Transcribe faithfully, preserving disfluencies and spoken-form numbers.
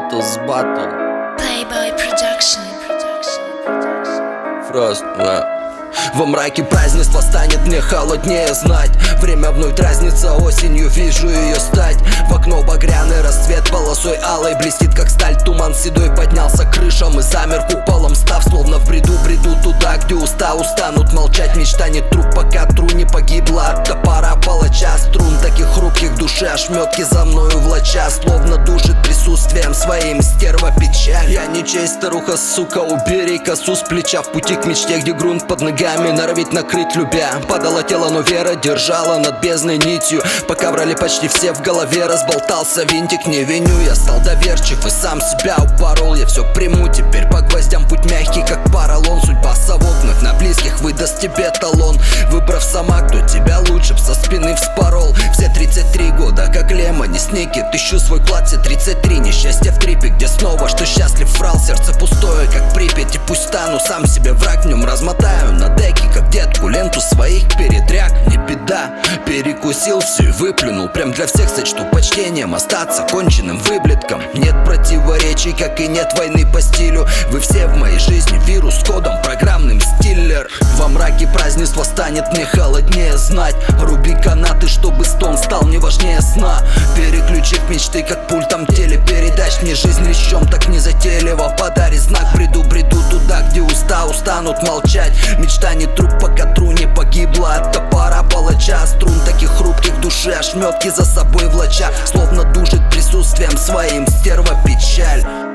Lotus Battle Playboy Production. Frost, yeah. Во мраке празднества станет мне холоднее знать. Время вновь дразнится, осенью вижу ее стать. В окно багряный рассвет полосой алой блестит, как сталь. Туман седой поднялся крышам и замер куполом, став словно в бреду. Бреду туда, где уста устанут молчать. Мечта не труп, пока тру не погибла от топора палача. Струн таких хрупких в душе, ошметки за мною влача, словно душит присутствием своим стерва печаль. Я не честь, старуха, сука, убери косу с плеча. В пути к мечте, где грунт под ногами норовит накрыть любя. Падало тело, но вера держала над бездной нитью. Пока врали почти все, в голове разболтался винтик. Не виню, я стал доверчив и сам себя упорол. Я все приму теперь по гвоздям, путь мягкий, как поролон. Судьба совок вновь на близких выдаст тебе талон. Выбрав сама, кто тебя лучше б со спины вспорол. Все тридцать три года, как Лемони Сникет, ищу свой клад. Все тридцать три, несчастье в трипе, где снова, что счастлив врал. Сердце пустое, как Припять, и пусть стану сам себе враг. В нем размотаю на деки, как детку, ленту своих передряг. Не беда, перекусил все и выплюнул. Прям для всех сочту почтением остаться конченным выблетком. Нет противоречий, как и нет войны по стилю. Вы все в моей жизни вирус с кодом программным стиллер. Во мраке празднества станет мне холоднее знать. Руби канаты, чтобы стон стал не важнее сна. Переключив мечты, как пультом телепередач. Мне жизнь лещом так незатейливо подарит знак. Бреду, бреду туда, где уста устанут молчать. Мечта не труп, пока тру не погибла от топора палача. Струн таких хрупких в душе, ошметки за собой влача, словно душит присутствием своим стерва печаль.